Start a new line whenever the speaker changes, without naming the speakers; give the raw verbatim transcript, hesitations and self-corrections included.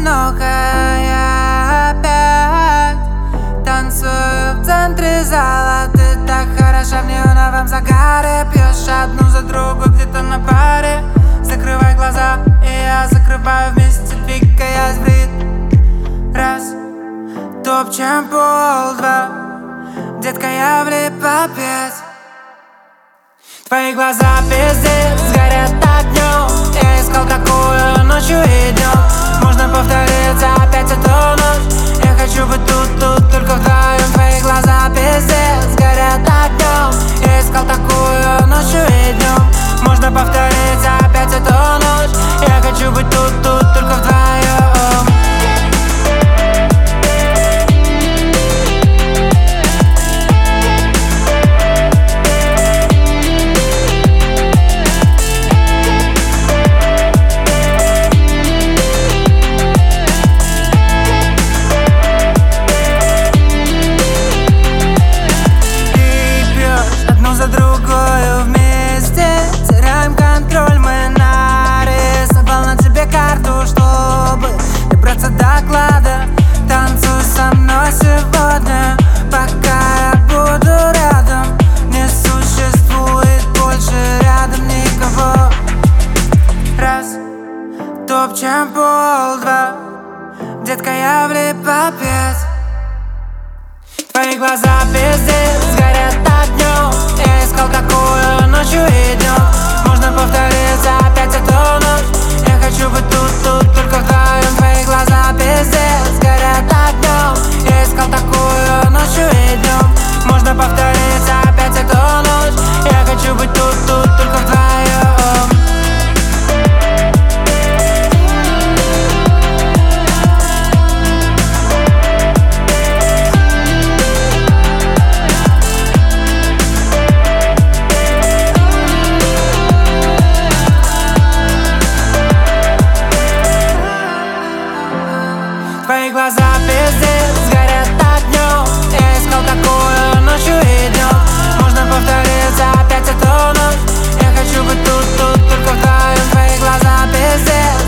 одиноко, я опять танцую в центре зала. Ты так хороша в неоновом загаре, пьешь одну за другой где-то на паре. Закрывай глаза, и я закрываю вместе, двигаясь в ритм. Раз, топчем пол, два, детка, я влип опять. Твои глаза пиздец, горят огнем. Я искал такую ночью и днем. Можно повториться опять эту ночь. Я хочу быть тут, тут, только вдвоем. Твои глаза пиздец, горят огнем. Я искал такую ночью и днем. Можно повториться опять эту ночь. Я хочу быть тут, тут, только вдвоем. Танцуй со мной сегодня, пока я буду рядом. Не существует больше рядом никого. Раз, топчем пол, два, детка, я влип опять. Твои глаза пиздец, горят огнем. Я искал такую ночью и днем. Можно повториться опять эту ночь. Я хочу быть тут, тут, только вдвоем. Твои глаза пиздец, горят огнем. Я искал такую ночью и днем. Можно повториться опять эту ночь. Я хочу быть тут, тут, только вдвоем. Твои глаза пиздец, горят огнем. Я искал такую ночью и днем. Можно повториться опять эту ночь. Я хочу быть тут, тут, только вдвоем. Твои глаза пиздец,